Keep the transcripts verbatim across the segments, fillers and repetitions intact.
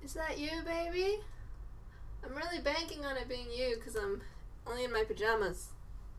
Is that you, baby? I'm really banking on it being you because I'm only in my pajamas.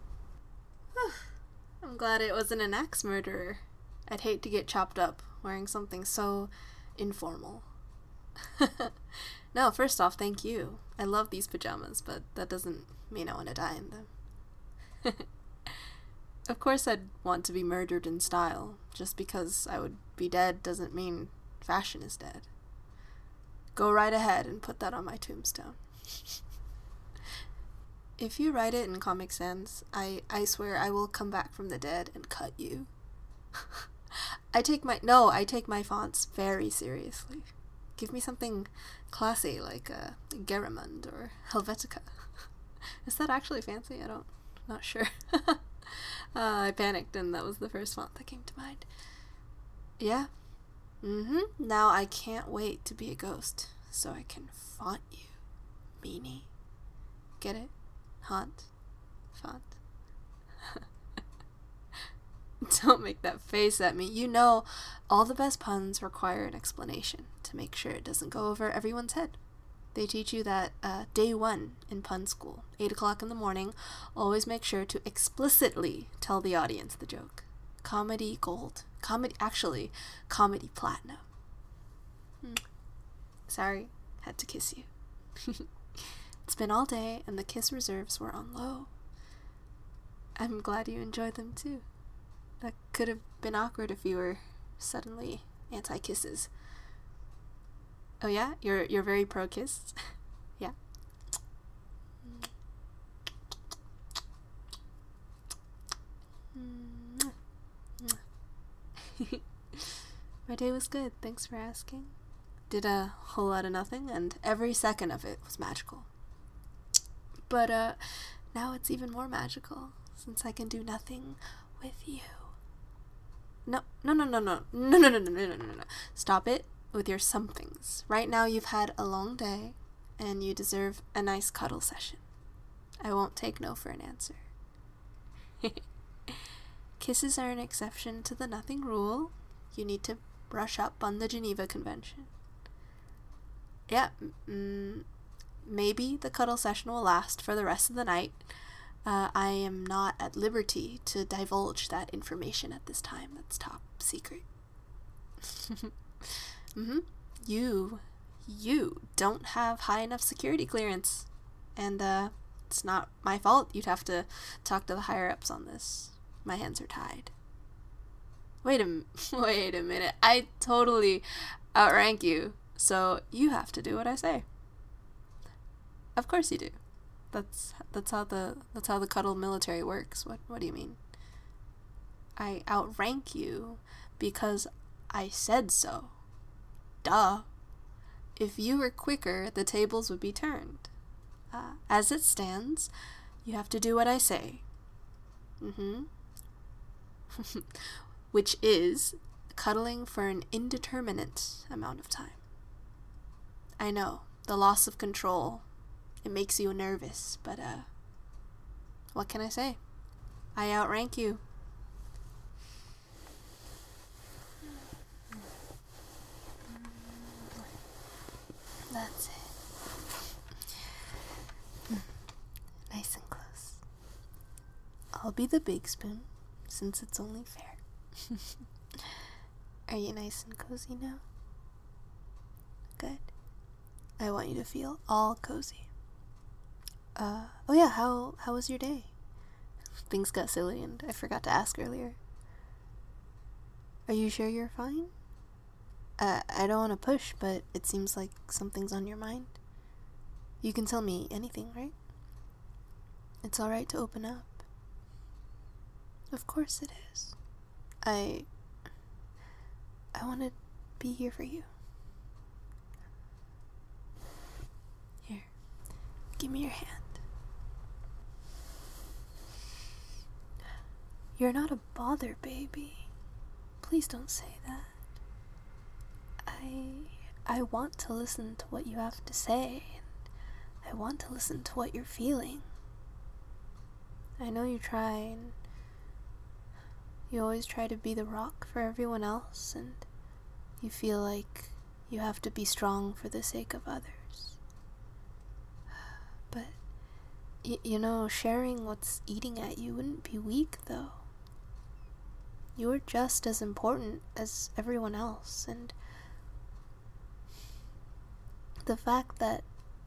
I'm glad it wasn't an axe murderer. I'd hate to get chopped up wearing something so informal. No, first off, thank you. I love these pajamas, but that doesn't mean I want to die in them. Of course I'd want to be murdered in style. Just because I would be dead doesn't mean fashion is dead. Go right ahead and put that on my tombstone. If you write it in Comic Sans, I, I swear I will come back from the dead and cut you. I take my- no, I take my fonts very seriously. Give me something classy like uh, Garamond or Helvetica. Is that actually fancy? I don't, not sure. uh, I panicked and that was the first font that came to mind. Yeah. Mm-hmm. Now I can't wait to be a ghost so I can font you, meanie. Get it? Haunt. Font. Don't make that face at me. You know, all the best puns require an explanation to make sure it doesn't go over everyone's head. They teach you that uh, day one in pun school, eight o'clock in the morning, always make sure to explicitly tell the audience the joke. Comedy gold. Comedy, actually, comedy platinum. Hmm. Sorry, had to kiss you. It's been all day and the kiss reserves were on low. I'm glad you enjoyed them too. That could have been awkward if you were suddenly anti-kisses. Oh yeah? You're you're very pro-kiss? Yeah. My day was good, thanks for asking. Did a whole lot of nothing, and every second of it was magical. But uh, now it's even more magical, since I can do nothing with you. No, no, no, no, no, no, no, no, no, no, no, no, no. Stop it with your somethings. Right now you've had a long day, and you deserve a nice cuddle session. I won't take no for an answer. Kisses are an exception to the nothing rule. You need to brush up on the Geneva Convention. Yeah, mm, maybe the cuddle session will last for the rest of the night. Uh, I am not at liberty to divulge that information at this time. That's top secret. Mm-hmm. You, you don't have high enough security clearance. And, uh, it's not my fault. You'd have to talk to the higher-ups on this. My hands are tied. Wait a, wait a minute. I totally outrank you, so you have to do what I say. Of course you do. That's that's how the that's how the cuddle military works. What what do you mean? I outrank you because I said so. Duh. If you were quicker, the tables would be turned. Uh, as it stands, you have to do what I say. Mm-hmm. Which is cuddling for an indeterminate amount of time. I know, the loss of control. It makes you nervous, but, uh, what can I say? I outrank you. That's it. Nice and close. I'll be the big spoon, since it's only fair. Are you nice and cozy now? Good. I want you to feel all cozy. Uh, oh yeah, how, how was your day? Things got silly and I forgot to ask earlier. Are you sure you're fine? Uh, I don't want to push, but it seems like something's on your mind. You can tell me anything, right? It's alright to open up. Of course it is. I... I want to be here for you. Here, give me your hand. You're not a bother, baby. Please don't say that. I... I want to listen to what you have to say, and I want to listen to what you're feeling. I know you try, and you always try to be the rock for everyone else, and you feel like You have to be strong for the sake of others. But, y- you know, sharing what's eating at you wouldn't be weak, though. You're just as important as everyone else, and the fact that,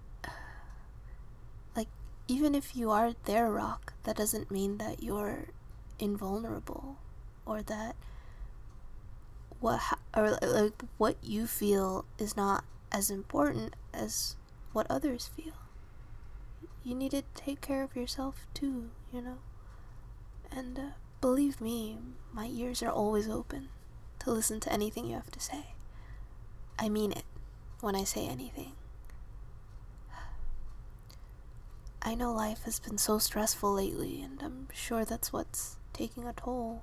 like, even if you are their rock, that doesn't mean that you're invulnerable, or that what ha- or like what you feel is not as important as what others feel. You need to take care of yourself too, you know. And uh, believe me, my ears are always open to listen to anything you have to say. I mean it when I say anything. I know life has been so stressful lately, and I'm sure that's what's taking a toll.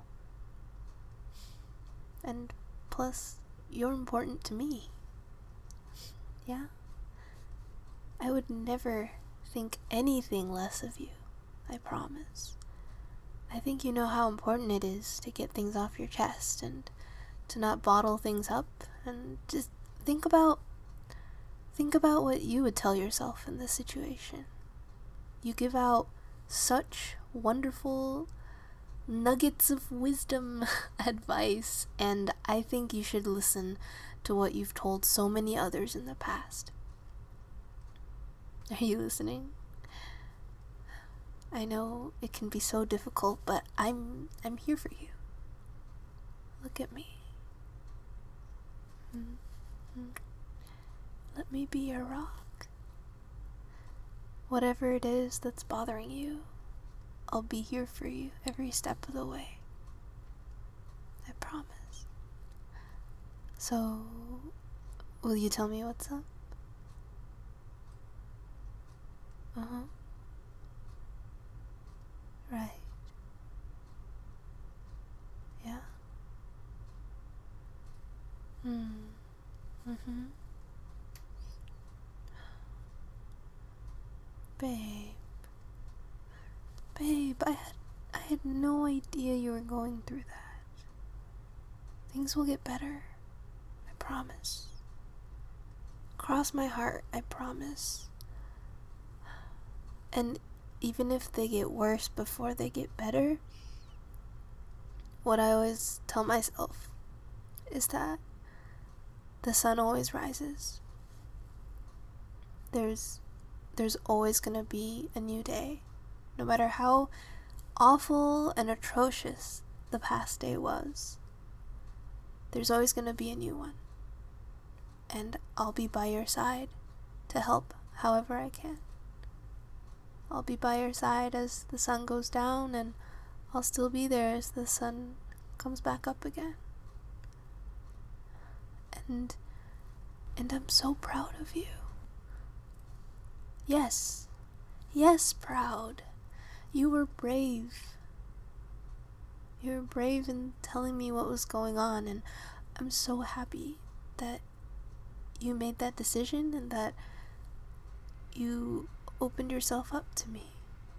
And plus, you're important to me. Yeah? I would never think anything less of you, I promise. I think you know how important it is to get things off your chest and to not bottle things up, and just think about think about what you would tell yourself in this situation. You give out such wonderful nuggets of wisdom advice, and I think you should listen to what you've told so many others in the past. Are you listening? I know it can be so difficult, but I'm I'm here for you. Look at me. Mm-hmm. Let me be your rock. Whatever it is that's bothering you, I'll be here for you every step of the way. I promise. So, will you tell me what's up? Uh-huh. Right. Yeah? Hmm. Mm-hmm. Babe. Babe, I had I had no idea you were going through that. Things will get better. I promise. Cross my heart, I promise. And even if they get worse before they get better, what I always tell myself is that the sun always rises. There's there's always gonna be a new day. No matter how awful and atrocious the past day was, there's always gonna be a new one. And I'll be by your side to help however I can. I'll be by your side as the sun goes down, and I'll still be there as the sun comes back up again. And and I'm so proud of you. Yes, yes, proud. You were brave. You were brave in telling me what was going on, and I'm so happy that you made that decision and that you opened yourself up to me.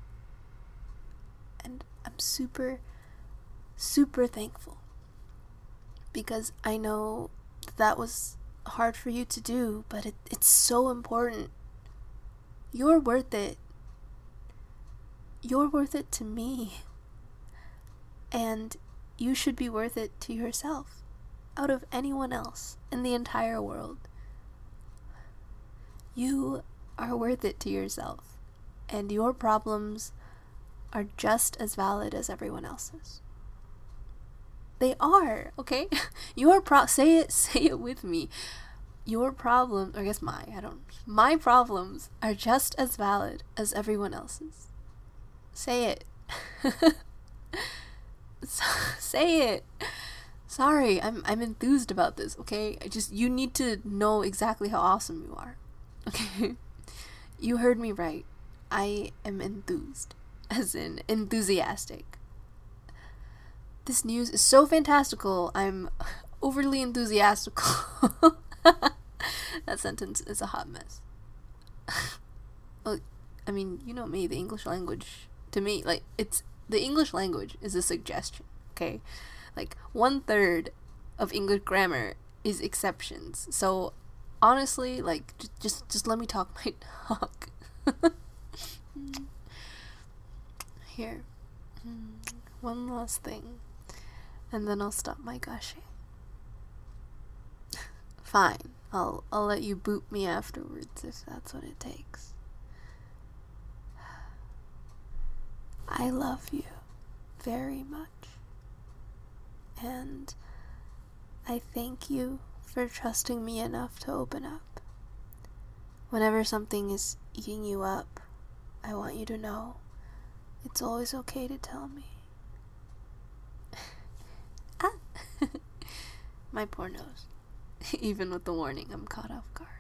And I'm super, super thankful, because I know that was hard for you to do, but it, it's so important. You're worth it. You're worth it to me. And you should be worth it to yourself, out of anyone else in the entire world. You are worth it to yourself, and your problems are just as valid as everyone else's. They are, okay? Your pro- say it, say it with me. Your problem, or I guess my, I don't, my problems are just as valid as everyone else's. Say it. Say it. Sorry, I'm I'm enthused about this, okay? I just, you need to know exactly how awesome you are. Okay? You heard me right. I am enthused. As in enthusiastic. This news is so fantastical, I'm overly enthusiastical. That sentence is a hot mess. Well, I mean, you know me, the English language, to me, like, it's, the English language is a suggestion, okay? Like, one third of English grammar is exceptions. So honestly, like, j- just just let me talk my talk. Here, one last thing, and then I'll stop my gushing. Fine, I'll I'll let you boot me afterwards if that's what it takes. I love you very much, and I thank you for trusting me enough to open up. Whenever something is eating you up, I want you to know it's always okay to tell me. Ah! My poor nose. Even with the warning, I'm caught off guard.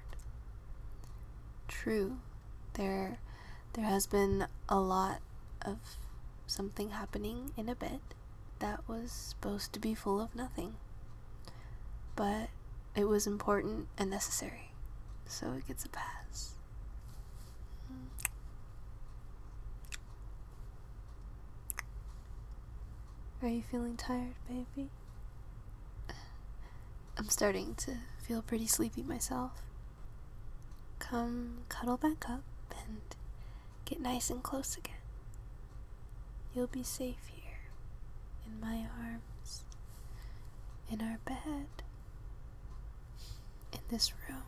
True, there, there has been a lot of something happening in a bed that was supposed to be full of nothing. But it was important and necessary, so it gets a pass. Are you feeling tired, baby? I'm starting to feel pretty sleepy myself. Come cuddle back up and get nice and close again. You'll be safe here, in my arms, in our bed, in this room.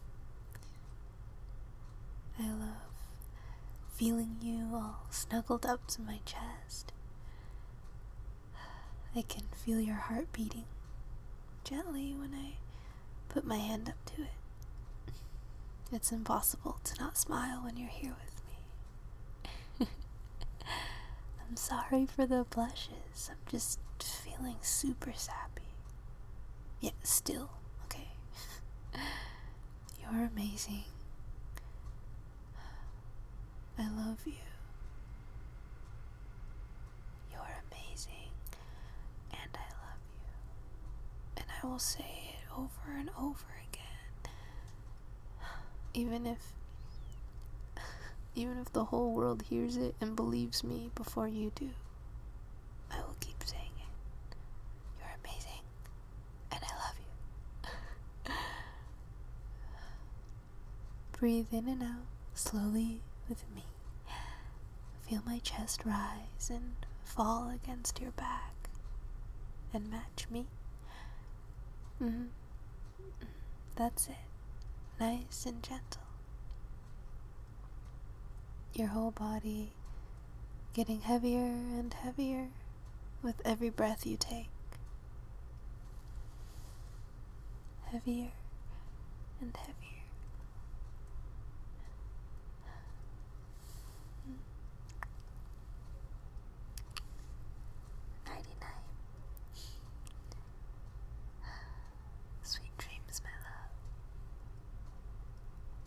I love feeling you all snuggled up to my chest. I can feel your heart beating gently when I put my hand up to it. It's impossible to not smile when you're here with me. I'm sorry for the blushes. I'm just feeling super sappy. Yeah, still, okay. You're amazing. I love you. You're amazing. And I love you. And I will say it over and over again. Even if even if the whole world hears it and believes me before you do, I will keep saying it. You're amazing. And I love you. Breathe in and out slowly with me. Feel my chest rise and fall against your back and match me. Mm-hmm. That's it. Nice and gentle. Your whole body getting heavier and heavier with every breath you take. Heavier and heavier.